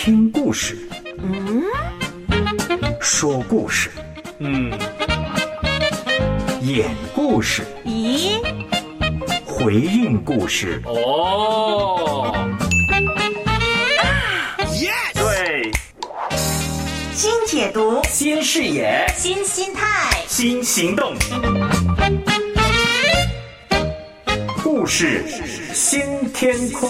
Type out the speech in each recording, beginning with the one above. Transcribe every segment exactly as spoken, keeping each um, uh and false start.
听故事， 嗯， 说故事， 嗯， 演故事， 咦， 回应故事。 哦， 对， 新解读， 新视野， 新心态， 新行动，故事新天空。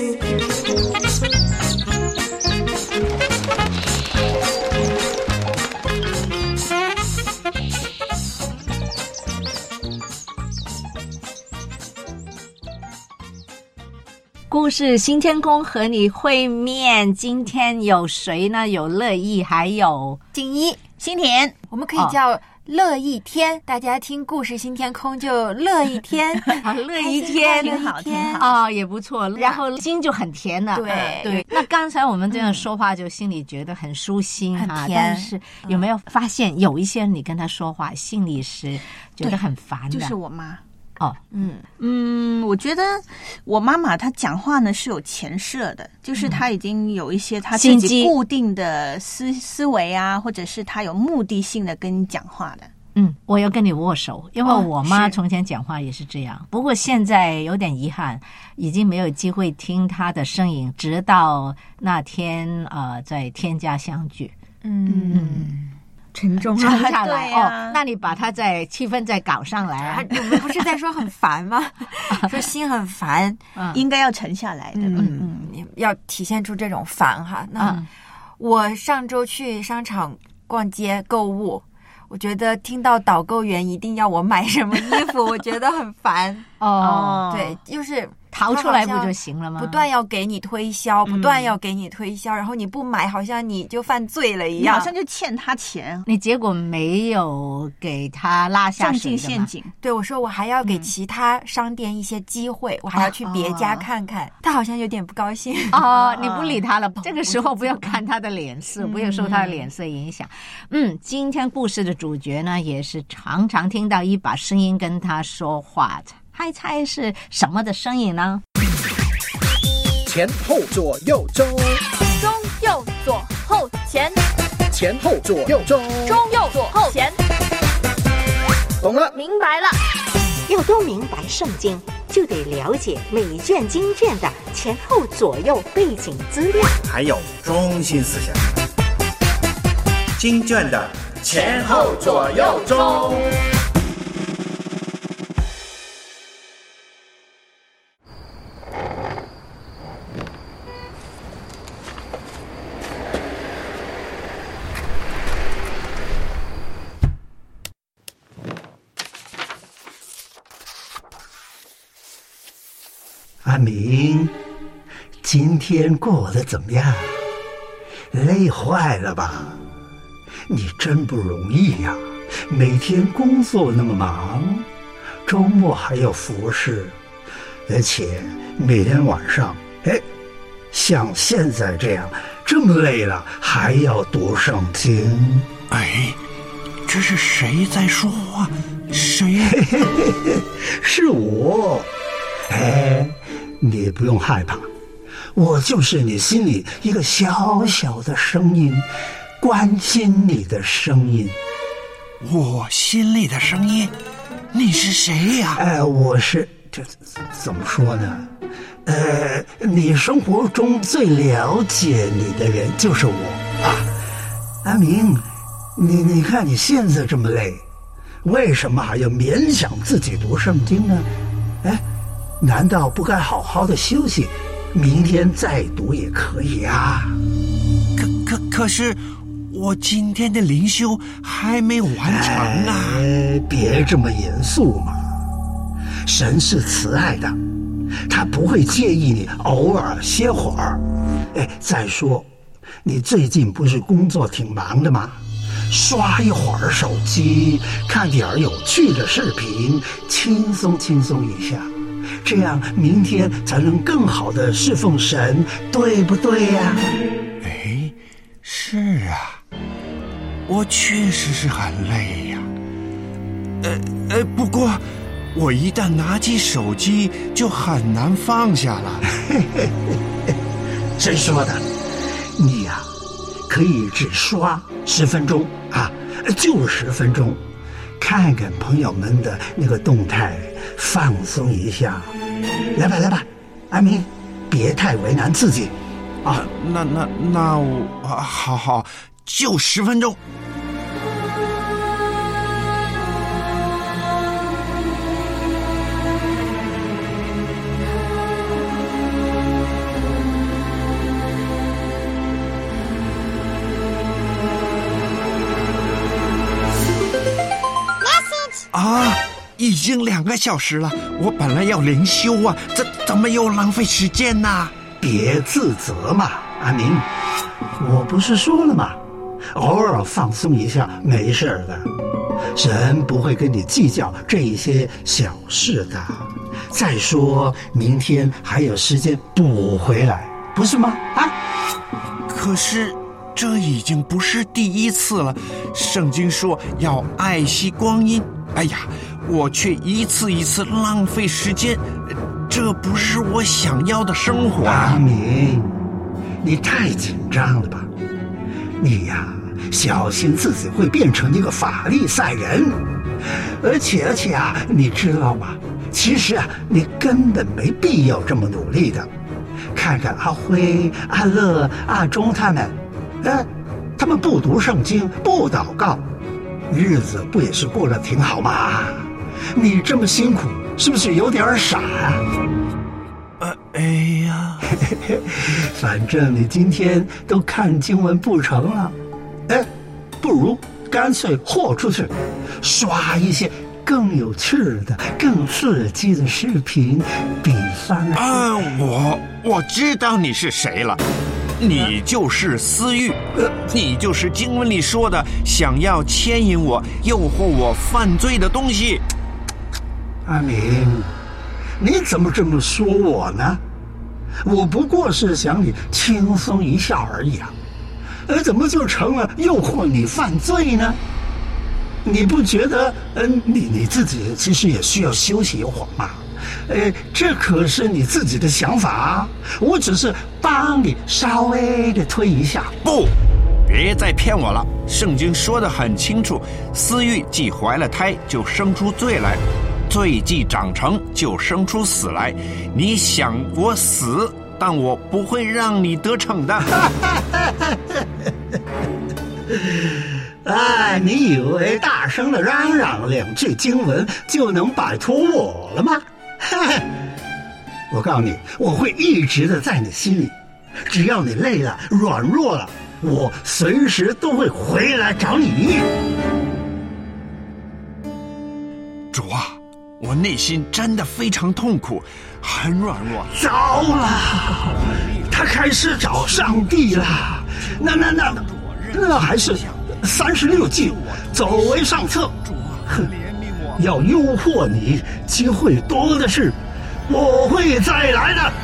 故事新天空和你会面，今天有谁呢？有乐意，还有静一、 新田， 我们可以叫乐一天，哦、大家听故事新天空就乐一天， 乐一天， 挺好，挺好啊、哦，也不错。然后心就很甜了， 对对。那刚才我们这样说话，就心里觉得很舒心哈、 很甜。 但是有没有发现，有一些人你跟他说话，心里是觉得很烦的？ 就是我妈。 哦， 嗯嗯，我觉得我妈妈她讲话呢是有前设的，就是她已经有一些她自己固定的思思维啊，或者是她有目的性的跟你讲话的。 嗯，我要跟你握手，因为我妈从前讲话也是这样。哦、不过现在有点遗憾，已经没有机会听她的声音，直到那天呃在天家相聚。 嗯。 嗯沉重沉下来、 啊、 哦，那你把它再气氛再搞上来、啊。 我们不是在说很烦吗？说心很烦、 嗯，应该要沉下来的。 嗯嗯，要体现出这种烦哈。那、嗯、我上周去商场逛街购物，我觉得听到导购员一定要我买什么衣服，我觉得很烦。 哦， 对，就是逃出来不就行了吗？ 不断要给你推销，不断要给你推销、嗯，然后你不买，好像你就犯罪了一样， 你好像就欠他钱。 你结果没有给他拉下水的陷陷阱。 对，我说我还要给其他商店一些机会，嗯、我还要去别家看看。哦、他好像有点不高兴。 哦，你不理他了。这个时候不要看他的脸色，不要受他的脸色影响。嗯，今天故事的主角呢，也是常常听到一把声音跟他说话的。猜猜是什么的声音呢？ 前后左右中， 中右左后前， 前后左右中， 中右左后前。 懂了， 明白了。 要多明白圣经，就得了解每卷经卷的前后左右背景资料， 还有中心思想。经卷的前后左右中。 阿明，今天过得怎么样？累坏了吧？你真不容易呀、啊！每天工作那么忙，周末还要服侍，而且每天晚上，哎，像现在这样这么累了，还要读圣经。 哎，这是谁在说话？谁？ 嘿嘿嘿嘿，是我。哎。你不用害怕，我就是你心里一个小小的声音，关心你的声音。 我心里的声音？你是谁呀？ 哎，我是这怎么说呢？呃，你生活中最了解你的人就是我啊。阿明，你你看你现在这么累，为什么还要勉强自己读圣经呢？哎。难道不该好好的休息，明天再读也可以啊？ 可可可是，我今天的灵修还没完成啊！ 哎，别这么严肃嘛。神是慈爱的，他不会介意你偶尔歇会儿。哎，再说，你最近不是工作挺忙的吗？刷一会儿手机，看点有趣的视频，轻松轻松一下。这样明天才能更好的侍奉神，对不对呀、啊？ 哎，是啊，我确实是很累呀、啊。呃呃，不过我一旦拿起手机，就很难放下了。 谁说的？你呀、啊， 可以只刷十分钟啊，就十分钟，看看朋友们的那个动态，放松一下。来吧来吧，阿明，别太为难自己啊。 那那那我啊，好好，就十分钟。啊，已经两个小时了，我本来要灵修啊，这怎么又浪费时间呢？ 别自责嘛，阿明，我不是说了吗？偶尔放松一下没事的，神不会跟你计较这一些小事的。再说明天还有时间补回来，不是吗？啊？ 可是这已经不是第一次了，圣经说要爱惜光阴。哎呀，我却一次一次浪费时间，这不是我想要的生活啊！ 阿明，你太紧张了吧？你呀，小心自己会变成一个法利赛人。而且而且啊，你知道吗？其实啊，你根本没必要这么努力的。看看阿辉、阿乐、阿忠他们，呃，他们不读圣经，不祷告，日子不也是过得挺好吗？你这么辛苦，是不是有点傻啊？ 呃，哎呀， 反正你今天都看经文不成了，哎，不如干脆豁出去，刷一些更有趣的、更刺激的视频，比方啊，我我知道你是谁了。你就是私欲，你就是经文里说的想要牵引我、诱惑我犯罪的东西。 阿明，你怎么这么说我呢？我不过是想你轻松一下而已啊，而怎么就成了诱惑你犯罪呢？你不觉得，嗯、呃，你你自己其实也需要休息一会儿吗？呃，这可是你自己的想法啊，我只是帮你稍微的推一下。 不，别再骗我了。圣经说得很清楚，私欲既怀了胎，就生出罪来；罪既长成，就生出死来。你想我死，但我不会让你得逞的。 哎，你以为大声的嚷嚷两句经文就能摆脱我了吗？我告诉你，我会一直的在你心里，只要你累了、软弱了，我随时都会回来找你。 主啊，我内心真的非常痛苦，很软弱。 糟了，他开始找上帝了。那那那那还是三十六计，走为上策。哼，要诱惑你，机会多的是，我会再来的。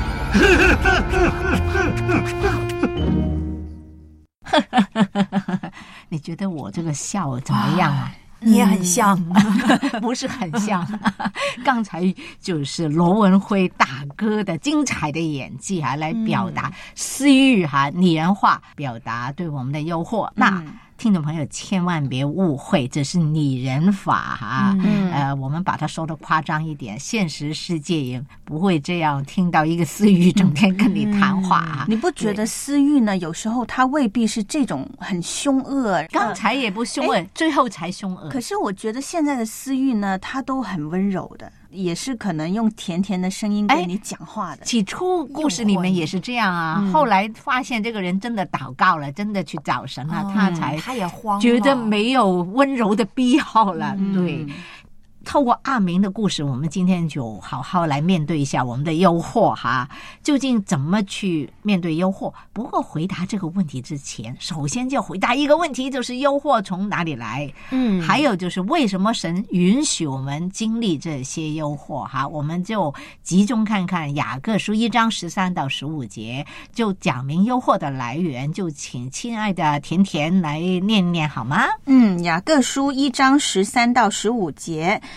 你觉得我这个笑怎么样啊？ 你也很像， 不是很像。刚才就是罗文辉大哥的精彩的演技哈、啊，来表达私欲哈、啊，拟人化，表达对我们的诱惑。嗯、那听众朋友千万别误会，这是拟人法哈、啊嗯，呃，我们把它说的夸张一点，现实世界也不会这样。听到一个私欲整天跟你谈话、啊嗯， 你不觉得私欲呢？有时候它未必是这种很凶恶， 刚才也不凶恶，最后才凶恶。 可是我觉得现在的私欲呢，它都很温柔的。也是可能用甜甜的声音跟你讲话的。 起初故事里面也是这样啊、嗯，后来发现这个人真的祷告了，真的去找神了，哦、他才他也慌， 觉得没有温柔的必要了。嗯、对，透过阿明的故事，我们今天就好好来面对一下我们的诱惑哈，究竟怎么去面对诱惑？不过回答这个问题之前，首先就回答一个问题，就是诱惑从哪里来？嗯，还有就是为什么神允许我们经历这些诱惑？哈，我们就集中看看雅各书一章十三到十五节，就讲明诱惑的来源。就请亲爱的甜甜来念念好吗？ 嗯，雅各书一章十三到十五节。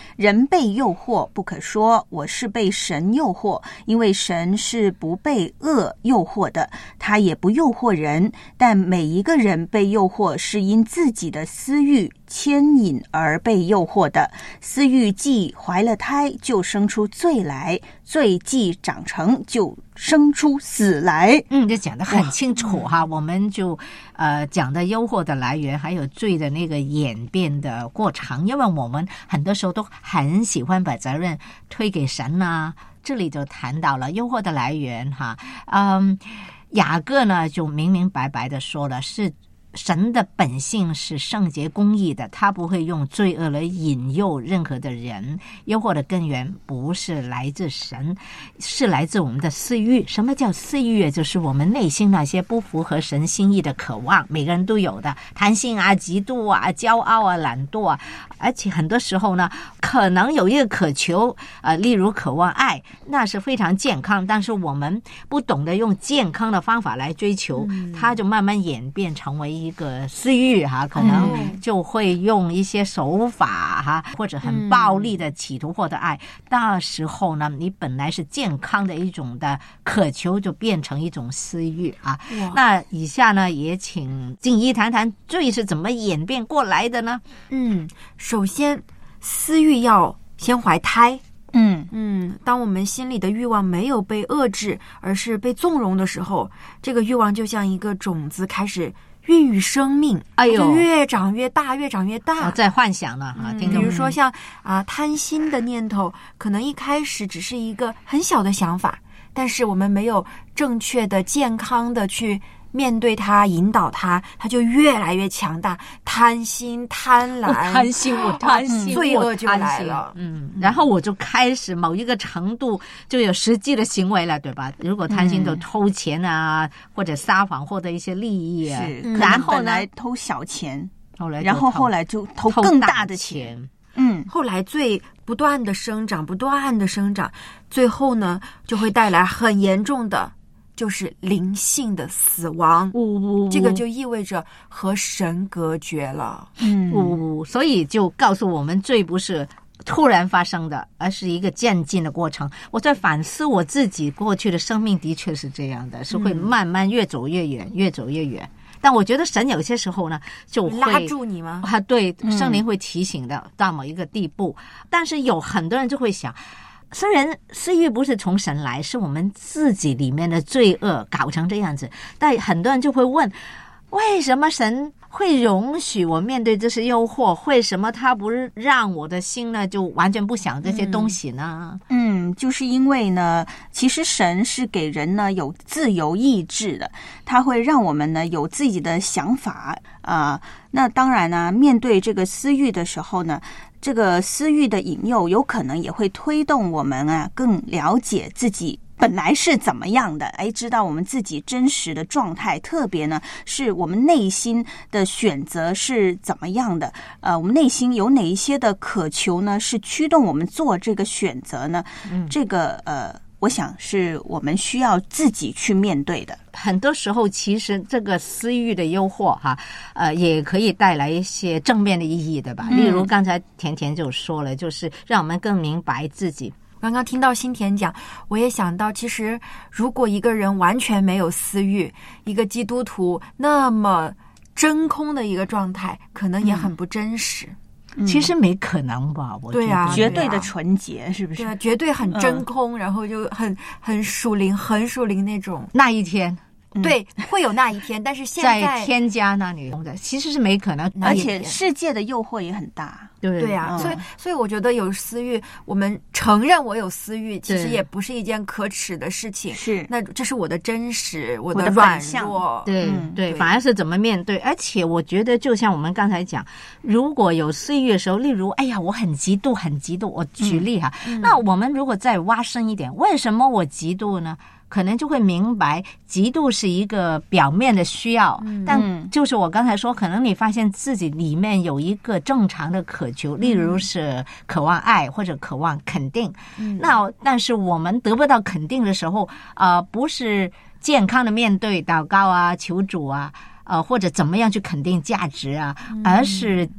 人被诱惑，不可说我是被神诱惑，因为神是不被恶诱惑的，他也不诱惑人。但每一个人被诱惑，是因自己的私欲牵引而被诱惑的。私欲既怀了胎，就生出罪来；罪既长成，就生出死来。 嗯，这讲得很清楚哈。我们就呃讲的诱惑的来源，还有罪的那个演变的过程。因为我们很多时候都很喜欢把责任推给神啊。这里就谈到了诱惑的来源哈。嗯，雅各呢就明明白白的说了，是神的本性是圣洁公义的，他不会用罪恶来引诱任何的人。诱惑的根源不是来自神，是来自我们的私欲。什么叫私欲？就是我们内心那些不符合神心意的渴望，每个人都有的，贪心啊、嫉妒啊、骄傲啊、懒惰啊。而且很多时候呢，可能有一个渴求，呃，例如渴望爱，那是非常健康，但是我们不懂得用健康的方法来追求，嗯、它就慢慢演变成为一个私欲哈，可能就会用一些手法哈，或者很暴力的企图获得爱。那时候呢，你本来是健康的一种的渴求，就变成一种私欲啊。那以下呢，也请静怡谈谈罪是怎么演变过来的呢？ 嗯，首先私欲要先怀胎。 嗯嗯，当我们心里的欲望没有被遏制，而是被纵容的时候，这个欲望就像一个种子开始孕育生命， 哎呦， 就越长越大，越长越大。 我在幻想了哈， 嗯、 听比如说像啊、呃、贪心的念头，可能一开始只是一个很小的想法，但是我们没有正确的、健康的去面对它、引导它，它就越来越强大。贪心、贪婪， 我贪心，我贪心， 罪恶就来了。 嗯，然后我就开始某一个程度就有实际的行为了，对吧？如果贪心就偷钱啊，嗯、或者撒谎获得一些利益啊， 是， 嗯、 然后来偷小钱， 后来然后后来就偷更大的钱。 嗯，后来罪不断的生长，不断的生长，最后呢，就会带来很严重的。就是灵性的死亡， 呜呜， 这个就意味着和神隔绝了。 嗯，呜，所以就告诉我们，罪不是突然发生的，而是一个渐进的过程。我在反思我自己过去的生命，的确是这样的，是会慢慢越走越远，嗯、越走越远。但我觉得神有些时候呢，就会拉住你吗？ 啊，对，圣灵会提醒的，嗯、到某一个地步。但是有很多人就会想。虽然私欲不是从神来，是我们自己里面的罪恶搞成这样子，但很多人就会问，为什么神会容许我面对这些诱惑？为什么他不让我的心呢就完全不想这些东西呢？ 嗯，嗯就是因为呢，其实神是给人呢有自由意志的，他会让我们呢有自己的想法啊、呃。那当然呢，面对这个私欲的时候呢。这个私欲的引诱有可能也会推动我们啊更了解自己本来是怎么样的，哎，知道我们自己真实的状态，特别呢是我们内心的选择是怎么样的，呃，我们内心有哪一些的渴求呢，是驱动我们做这个选择呢？嗯，这个呃。我想是我们需要自己去面对的。 很多时候，其实这个私欲的诱惑哈，呃，也可以带来一些正面的意义，对吧？嗯、例如刚才甜甜就说了，就是让我们更明白自己。 刚刚听到新田讲，我也想到，其实如果一个人完全没有私欲，一个基督徒那么真空的一个状态，可能也很不真实。嗯嗯、其实没可能吧？我觉得对啊， 绝对的纯洁，是不是？ 对啊，绝对很真空，嗯、然后就很很属灵，很属灵那种。 那一天， 对，嗯、会有那一天，但是现在在天家那里的其实是没可能， 而且世界的诱惑也很大。 对对啊， 嗯、 所以所以我觉得有私欲，我们承认我有私欲，其实也不是一件可耻的事情。 是， 那这是我的真实，我的软弱。 对、嗯、对，反而是怎么面对。而且我觉得，就像我们刚才讲，如果有私欲的时候，例如，哎呀，我很嫉妒，很嫉妒。我举例哈，嗯、那我们如果再挖深一点，为什么我嫉妒呢？可能就会明白，嫉妒是一个表面的需要，嗯、但就是我刚才说，可能你发现自己里面有一个正常的渴求，例如是渴望爱或者渴望肯定。嗯、那但是我们得不到肯定的时候，呃，不是健康的面对祷告啊、求主啊，呃，或者怎么样去肯定价值啊，嗯、而是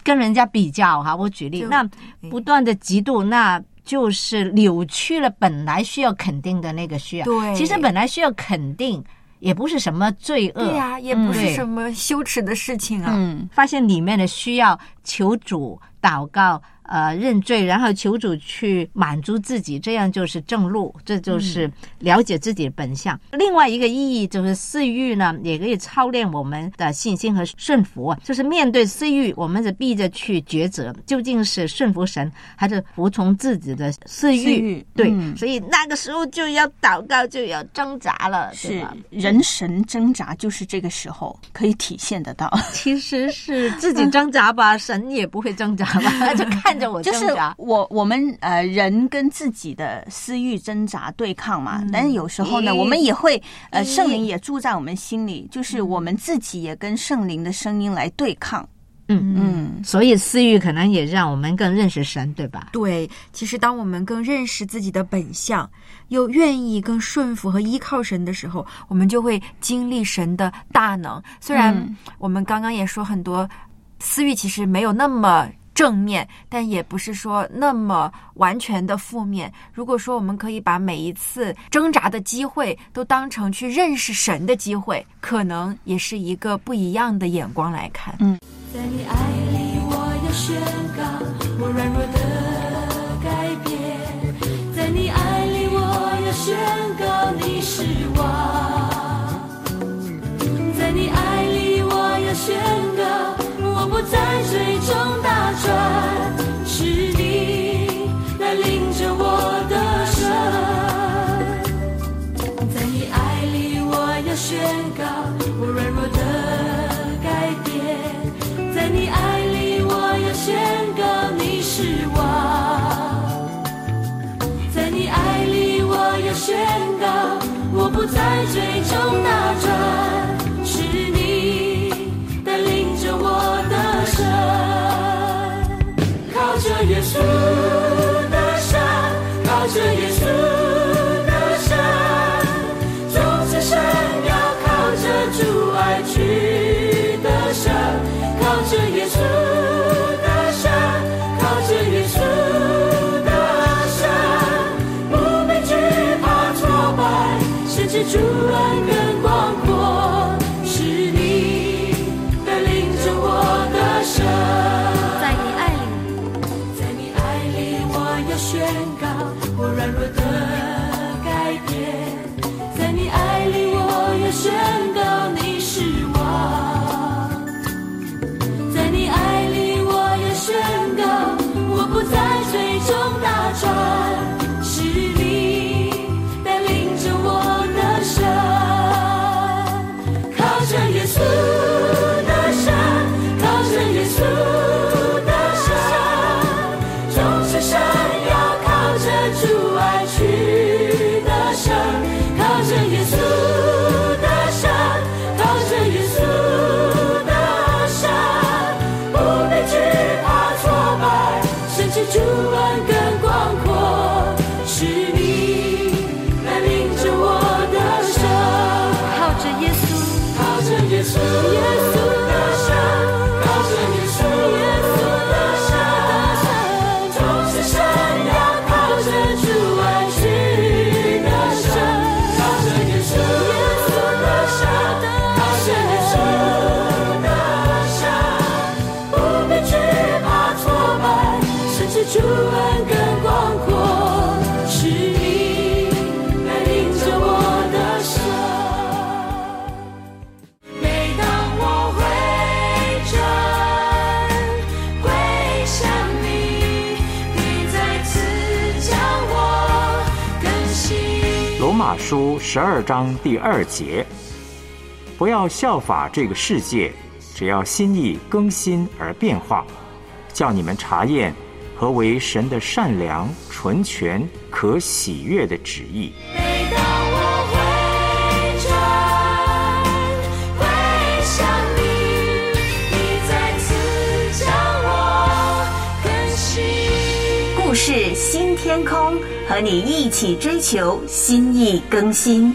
跟人家比较哈，我举例，那不断的嫉妒，那就是扭曲了本来需要肯定的那个需要。 对， 其实本来需要肯定也不是什么罪恶， 对呀、啊，也不是什么羞耻的事情啊。 嗯，发现里面的需要，求主祷告，呃，认罪，然后求主去满足自己，这样就是正路，这就是了解自己的本相。嗯、另外一个意义就是私欲呢，也可以操练我们的信心和顺服啊。就是面对私欲，我们是逼着去抉择，究竟是顺服神，还是服从自己的私欲？私欲对、嗯，所以那个时候就要祷告，就要挣扎了， 是吧？人神挣扎就是这个时候可以体现得到。 其实是自己挣扎吧，神也不会挣扎吧，他就看着我挣扎。 就是我我们呃人跟自己的私欲挣扎对抗嘛，嗯、但是有时候呢，我们也会呃圣灵也住在我们心里，就是我们自己也跟圣灵的声音来对抗。 嗯嗯，所以私欲可能也让我们更认识神，对吧？ 对，其实当我们更认识自己的本相，又愿意更顺服和依靠神的时候，我们就会经历神的大能。虽然我们刚刚也说很多私欲其实没有那么正面，但也不是说那么完全的负面。如果说我们可以把每一次挣扎的机会都当成去认识神的机会，可能也是一个不一样的眼光来看。 嗯， 在你爱里我要宣告我软弱的改变，在你爱里我要宣告你是王，在你爱里我要宣告我不再最终大转，是你来领着我的神，在你爱里我要宣告我软弱的改变，在你爱里我要宣告你是王，在你爱里我要宣告我不再最终大转，是你带领着我的神，靠着耶稣的山，靠着耶稣的山，众子神要靠着主爱去的神，靠着耶稣的山，靠着耶稣的山，不被惧怕挫败，甚至主恩更广阔，是你带领着我的神，在你爱里，在你爱里我要宣告我软弱的改变，在你爱里我要宣告你是王，在你爱里我要宣告我不再最终大转，是你带领着我的神，靠着耶稣的山，靠着耶稣的山，众子神要靠着主爱去的神，靠着耶稣的山，靠着耶稣的山，不被惧怕挫败，甚至主恩更广阔，是你来领着我的神，靠着耶稣，靠着耶稣，耶稣的山，靠着耶稣，耶稣的山，众子神要靠着主爱去的神，靠着耶稣，耶稣的山，靠着耶稣的山，不被惧怕挫败，甚至主恩更广阔，是你来领着我的神。每当我回转归向你，你再次将我更新。 罗马书十二章第二节，不要效法这个世界，只要心意更新而变化，叫你们查验何为神的善良、纯全、可喜悦的旨意。 每当我回转归向你，你再次将我更新。 故事新天空，和你一起追求心意更新。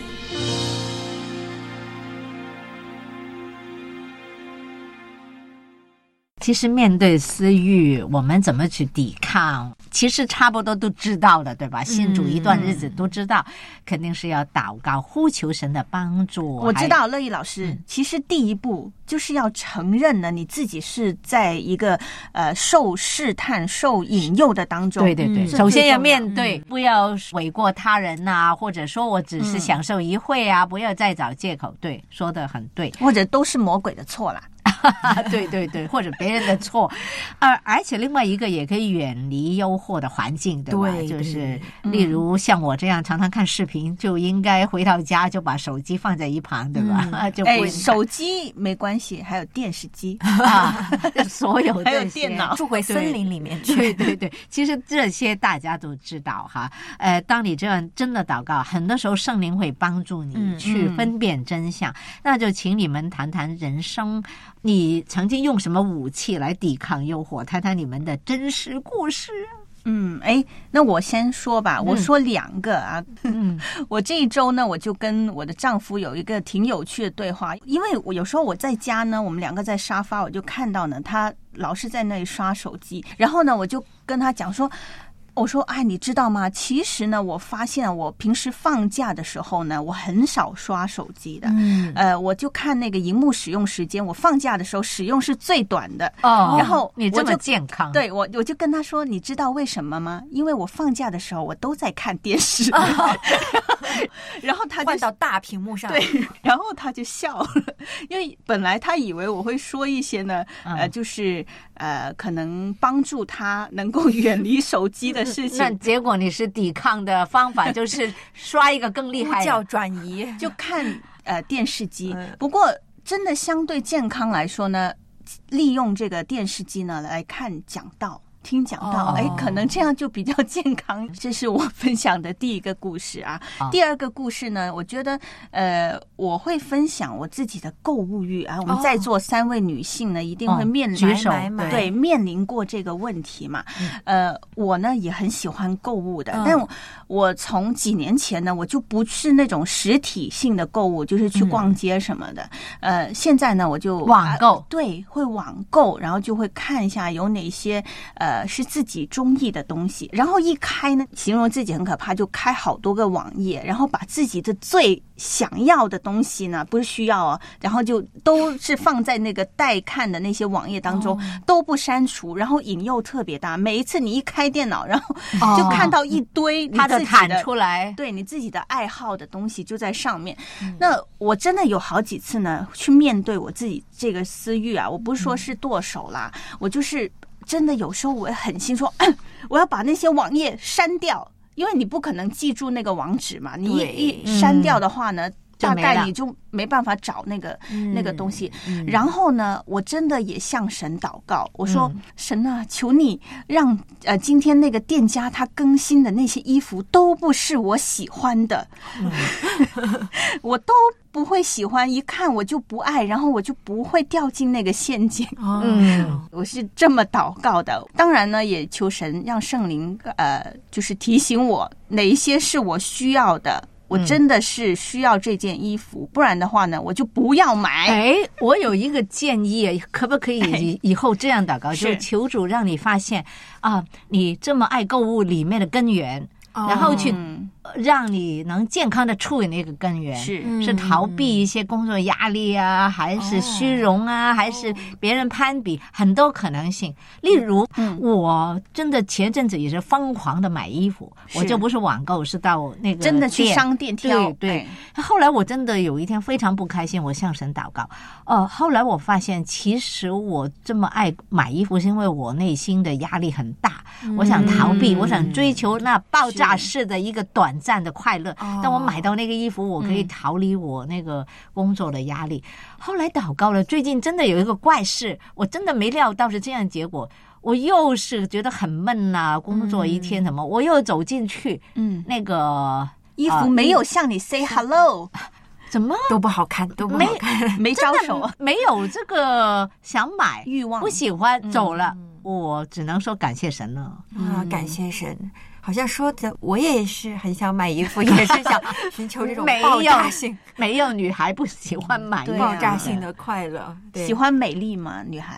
其实面对私欲，我们怎么去抵抗？其实差不多都知道了，对吧？信主一段日子都知道，嗯、肯定是要祷告，呼求神的帮助。 我知道，乐意老师，嗯、其实第一步就是要承认呢，你自己是在一个呃受试探、受引诱的当中。 对对对，嗯、首先要面对，嗯、不要诿过他人呐、啊，或者说我只是享受一会啊，嗯、不要再找借口。对，说得很对， 或者都是魔鬼的错啦。 对对对，或者别人的错，呃，而且另外一个也可以远离诱惑的环境，对吧？ 对， 就是例如像我这样常常看视频，就应该回到家就把手机放在一旁，对吧？嗯、就不会、 哎、手机没关系，还有电视机啊，所有还有电脑， 住回森林里面去。 对对对，其实这些大家都知道哈。呃，当你这样真的祷告，很多时候圣灵会帮助你去分辨真相。嗯嗯、那就请你们谈谈人生。你曾经用什么武器来抵抗诱惑？谈谈你们的真实故事。 嗯，哎，那我先说吧，我说两个啊。嗯，我这一周呢，我就跟我的丈夫有一个挺有趣的对话，因为我有时候我在家呢，我们两个在沙发，我就看到呢，他老是在那里刷手机，然后呢，我就跟他讲说。我说，哎，你知道吗？其实呢，我发现我平时放假的时候呢，我很少刷手机的。嗯，呃，我就看那个荧幕使用时间，我放假的时候使用是最短的。 哦， 然后你这么健康， 对我我就跟他说，你知道为什么吗？因为我放假的时候我都在看电视。哦、然后他就换到大屏幕上， 对，然后他就笑了，因为本来他以为我会说一些呢，嗯、呃，就是呃，可能帮助他能够远离手机的。事情， 那结果你是抵抗的方法就是刷一个更厉害的， 叫转移， 就看呃电视机。不过真的相对健康来说呢，利用这个电视机呢来看讲道。听讲到，哎、哦，可能这样就比较健康。这是我分享的第一个故事啊。哦、第二个故事呢，我觉得，呃，我会分享我自己的购物欲啊。我们在座三位女性呢，一定会面临、 哦、 买买对面临过这个问题嘛。嗯、呃，我呢也很喜欢购物的，嗯、但我我从几年前呢，我就不是那种实体性的购物，就是去逛街什么的。嗯、呃，现在呢，我就网购、 啊，对，会网购，然后就会看一下有哪些呃。是自己中意的东西，然后一开呢，形容自己很可怕，就开好多个网页，然后把自己的最想要的东西呢，不是需要哦，然后就都是放在那个待看的那些网页当中，哦、都不删除，然后引诱特别大。每一次你一开电脑，然后就看到一堆你自己的， 它就弹出来， 对你自己的爱好的东西就在上面。嗯、那我真的有好几次呢，去面对我自己这个私欲啊，我不是说是剁手啦，嗯、我就是。真的有时候我狠心说，我要把那些网页删掉，因为你不可能记住那个网址嘛。你一一删掉的话呢，嗯、大概你就没办法找那个、嗯、那个东西。嗯、然后呢，我真的也向神祷告，我说、嗯、神啊，求你让呃今天那个店家他更新的那些衣服都不是我喜欢的，嗯、我都。不会喜欢，一看我就不爱，然后我就不会掉进那个陷阱。嗯，我是这么祷告的。当然呢，也求神让圣灵呃，就是提醒我哪一些是我需要的。我真的是需要这件衣服，嗯、不然的话呢，我就不要买。 哎，我有一个建议，可不可以以以后这样祷告？就是求主让你发现啊，你这么爱购物里面的根源。然后去让你能健康的处理那个根源， 是是逃避一些工作压力啊，还是虚荣啊，还是别人攀比，很多可能性。例如，我真的前阵子也是疯狂的买衣服，我就不是网购，是到那个真的去商店挑。 对对。后来我真的有一天非常不开心，我向神祷告。哦，后来我发现，其实我这么爱买衣服，是因为我内心的压力很大，我想逃避，我想追求那爆炸。是的一个短暂的快乐，当我买到那个衣服，我可以逃离我那个工作的压力。嗯、后来祷告了，最近真的有一个怪事，我真的没料到是这样的结果。我又是觉得很闷呐、啊，工作一天什么，嗯、我又走进去，嗯，那个衣服没有向你 say hello。 怎么都不好看，都不好看， 没招手， 没有这个想买欲望， 不喜欢，嗯、走了。我只能说感谢神了啊， 嗯、感谢神。好像说的，我也是很想买衣服，也是想寻求这种爆炸性。 没有女孩不喜欢买爆炸性的快乐， 喜欢美丽吗？女孩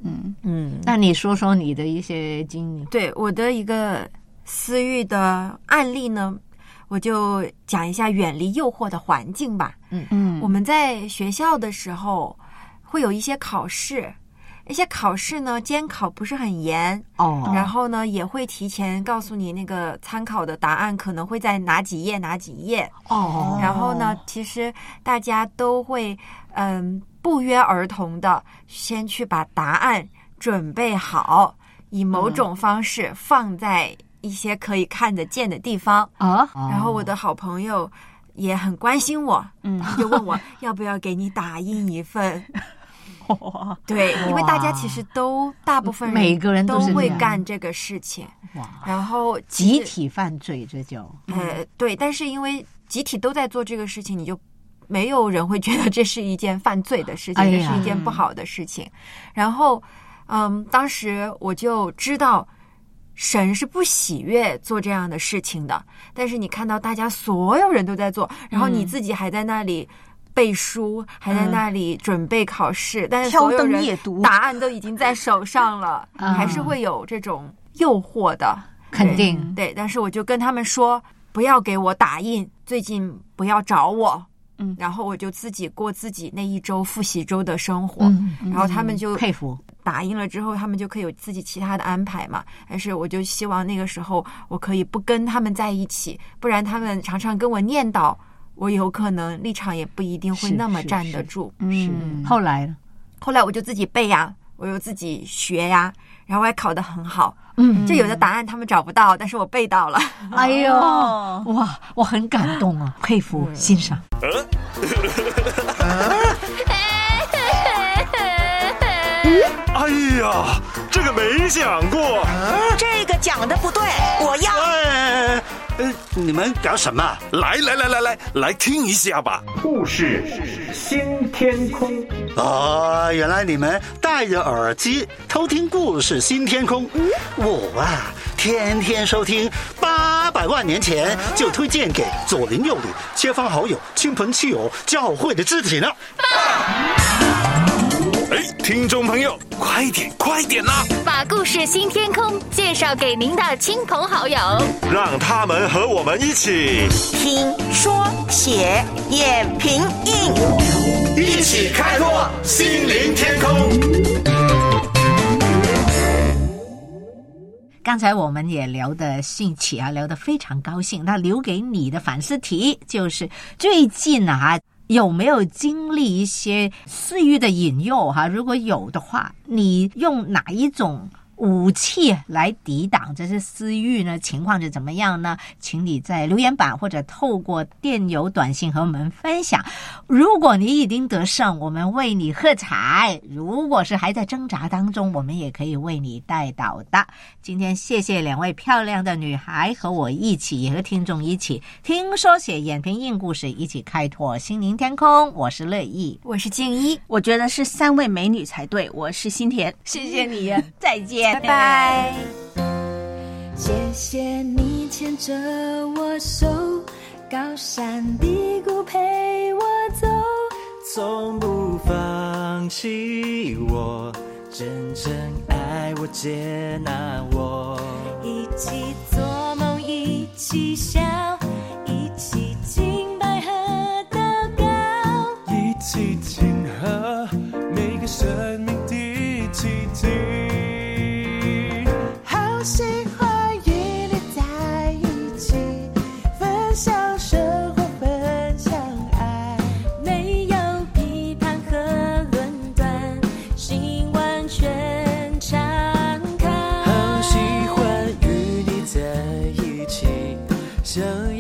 嗯嗯，那你说说你的一些经历。 对，我的一个私欲的案例呢，我就讲一下远离诱惑的环境吧。 嗯嗯， 我们在学校的时候会有一些考试，一些考试呢监考不是很严哦， 然后呢也会提前告诉你那个参考的答案可能会在哪几页哪几页哦， 然后呢其实大家都会嗯不约而同的先去把答案准备好，以某种方式放在一些可以看得见的地方啊。 然后我的好朋友也很关心我，嗯，就问我要不要给你打印一份。对，因为大家其实都大部分人每个人都会干这个事情， 哇， 然后集体犯罪这就呃对，但是因为集体都在做这个事情，你就没有人会觉得这是一件犯罪的事情，这、哎、是一件不好的事情。然后嗯，当时我就知道神是不喜悦做这样的事情的，但是你看到大家所有人都在做，然后你自己还在那里背书，还在那里准备考试，嗯、但是所有人答案都已经在手上了，嗯、还是会有这种诱惑的， 肯定对。但是我就跟他们说，不要给我打印，最近不要找我。嗯，然后我就自己过自己那一周复习周的生活，嗯嗯、然后他们就佩服打印了之后，他们就可以有自己其他的安排嘛。但是我就希望那个时候我可以不跟他们在一起，不然他们常常跟我念叨，我有可能立场也不一定会那么站得住。 是是是嗯，后来呢？ 后来我就自己背呀，我又自己学呀，然后我还考得很好。嗯，就有的答案他们找不到，但是我背到了。 哎呦，哇，我很感动啊，佩服欣赏。 哎呀，这个没讲过。 这个讲的不对，我要。 哎，呃，你们搞什么？ 来来来来来，来听一下吧。 故事新天空。 哦，原来你们戴着耳机偷听故事新天空。我啊，天天收听，八百万年前就推荐给左邻右里、街坊好友、亲朋戚友、教会的肢体呢。 哎，听众朋友，快点快点啦！ 把故事新天空介绍给您的亲朋好友， 让他们和我们一起听说写演评印， 一起开拓心灵天空。 刚才我们也聊得兴起啊，聊得非常高兴。那留给你的反思题就是最近啊，有没有经历一些私欲的引诱哈？如果有的话，你用哪一种武器来抵挡这些私欲呢？情况是怎么样呢？请你在留言板或者透过电邮短信和我们分享。如果你已经得胜，我们为你喝彩；如果是还在挣扎当中，我们也可以为你带祷的。今天谢谢两位漂亮的女孩和我一起，也和听众一起听说写演评印故事，一起开拓心灵天空。我是乐意， 我是静一， 我觉得是三位美女才对。我是新田， 谢谢你，再见。 拜拜。 谢谢你牵着我手，高山低谷陪我走， 从不放弃我，真正爱我接纳我， 一起做梦一起笑，一起敬拜和祷告， 一起庆贺每个生命的奇迹。 喜欢与你在一起，分享生活，分享爱，没有批判和论断，心完全敞开。 好喜欢与你在一起，想